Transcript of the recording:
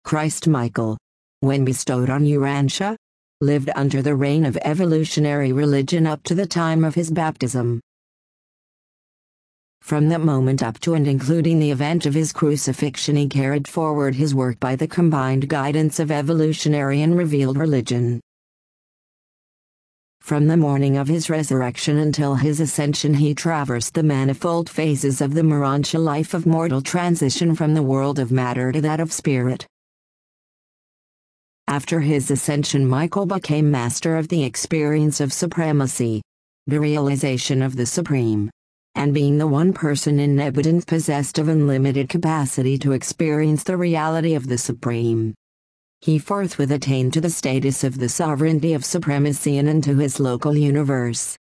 Christ Michael, when bestowed on Urantia, lived under the reign of evolutionary religion up to the time of his baptism. From that moment up to and including the event of his crucifixion, he carried forward his work by the combined guidance of evolutionary and revealed religion. From the morning of his resurrection until his ascension, he traversed the manifold phases of the Urantia life of mortal transition from the world of matter to that of spirit. After his ascension, Michael became master of the experience of supremacy, the realization of the supreme, and being the one person in evidence possessed of unlimited capacity to experience the reality of the supreme. He forthwith attained to the status of the sovereignty of supremacy and into his local universe.